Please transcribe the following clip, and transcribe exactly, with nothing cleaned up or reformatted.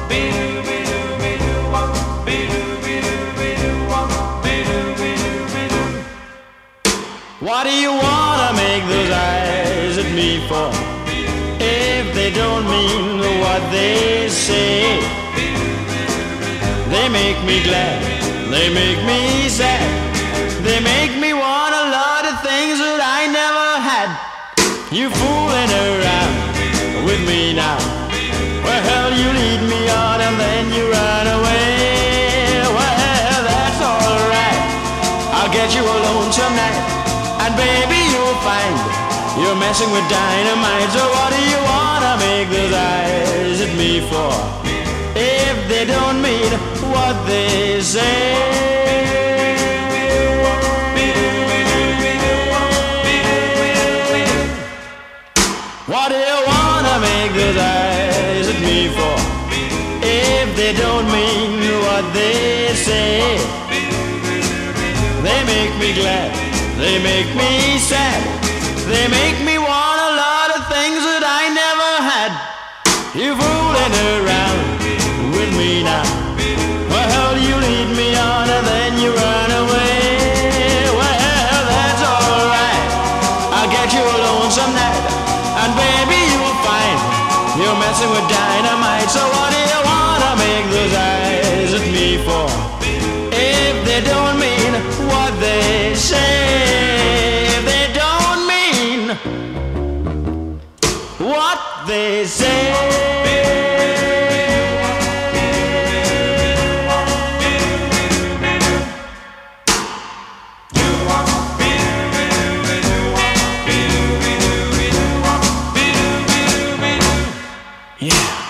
What do you wanna make those eyes at me for? If they don't mean what they say. They make me glad, they make me sad, they make me want a lot of things that I never had. You fooling around with me now. Well, hell, you lead me on and then you run away. Well, that's alright, I'll get you alone tonight. And baby, you'll find you're messing with dynamite. So what do you wanna make those eyes at me for? If they don't mean what they say. What do you wanna make those eyes at me for? If they don't mean what they say. They make me glad, they make me sad, they make me want a lot of things that I never had. You fooling around with me now. Well, hell, you lead me on and then you run away. Well, that's alright, I'll get you alone some night. And baby, you'll find you're messing with dynamite. So what do you wanna make those eyes at me for? If they don't mean what they say. If they don't mean what they say. Yeah.